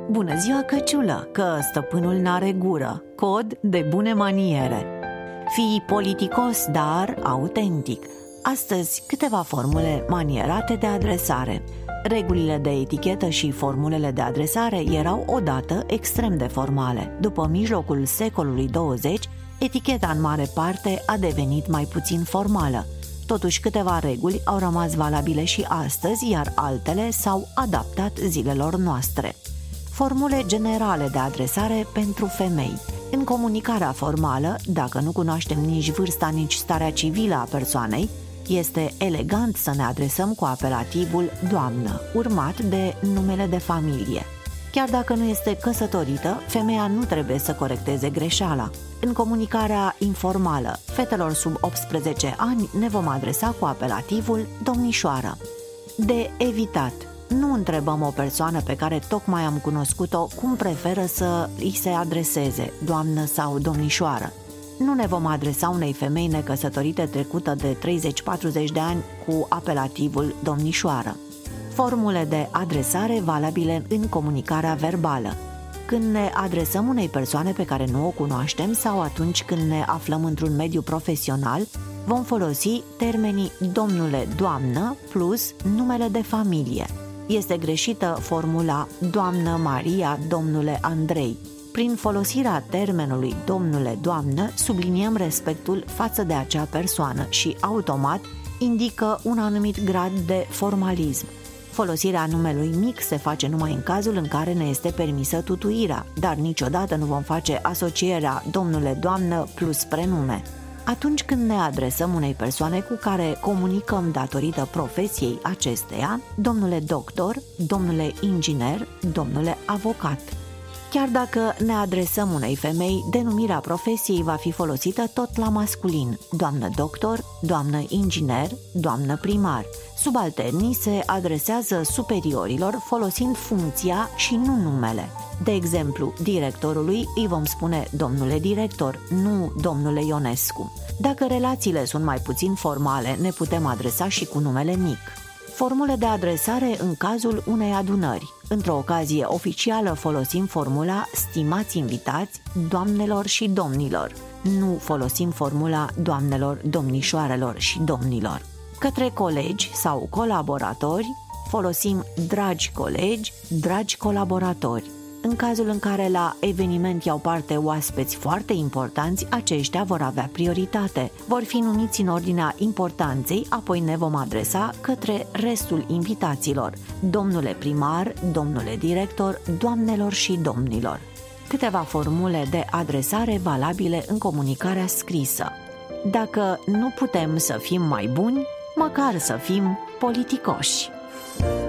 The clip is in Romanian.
Bună ziua, căciulă, că stăpânul n-are gură. Cod de bune maniere. Fii politicos, dar autentic. Astăzi, câteva formule manierate de adresare. Regulile de etichetă și formulele de adresare erau odată extrem de formale. După mijlocul secolului 20, eticheta în mare parte a devenit mai puțin formală. Totuși, câteva reguli au rămas valabile și astăzi, iar altele s-au adaptat zilelor noastre. Formule generale de adresare pentru femei. În comunicarea formală, dacă nu cunoaștem nici vârsta, nici starea civilă a persoanei, este elegant să ne adresăm cu apelativul doamnă, urmat de numele de familie. Chiar dacă nu este căsătorită, femeia nu trebuie să corecteze greșeala. În comunicarea informală, fetelor sub 18 ani ne vom adresa cu apelativul domnișoară. De evitat. Nu întrebăm o persoană pe care tocmai am cunoscut-o cum preferă să îi se adreseze, doamnă sau domnișoară. Nu ne vom adresa unei femei necăsătorite trecută de 30-40 de ani cu apelativul domnișoară. Formule de adresare valabile în comunicarea verbală. Când ne adresăm unei persoane pe care nu o cunoaștem sau atunci când ne aflăm într-un mediu profesional, vom folosi termenii domnule, doamnă plus numele de familie. Este greșită formula doamnă Maria, domnule Andrei. Prin folosirea termenului domnule, doamnă, subliniem respectul față de acea persoană și automat indică un anumit grad de formalism. Folosirea numelui mic se face numai în cazul în care ne este permisă tutuirea, dar niciodată nu vom face asocierea domnule, doamnă plus prenume. Atunci când ne adresăm unei persoane cu care comunicăm datorită profesiei acesteia, domnule doctor, domnule inginer, domnule avocat. Chiar dacă ne adresăm unei femei, denumirea profesiei va fi folosită tot la masculin, doamnă doctor, doamnă inginer, doamnă primar. Subalternii se adresează superiorilor folosind funcția și nu numele. De exemplu, directorului îi vom spune domnule director, nu domnule Ionescu. Dacă relațiile sunt mai puțin formale, ne putem adresa și cu numele mic. Formule de adresare în cazul unei adunări. Într-o ocazie oficială folosim formula stimați invitați, doamnelor și domnilor. Nu folosim formula doamnelor, domnișoarelor și domnilor. Către colegi sau colaboratori folosim dragi colegi, dragi colaboratori. În cazul în care la eveniment iau parte oaspeți foarte importanți, aceștia vor avea prioritate. Vor fi numiți în ordinea importanței, apoi ne vom adresa către restul invitaților. Domnule primar, domnule director, doamnelor și domnilor. Câteva formule de adresare valabile în comunicarea scrisă. Dacă nu putem să fim mai buni, măcar să fim politicoși.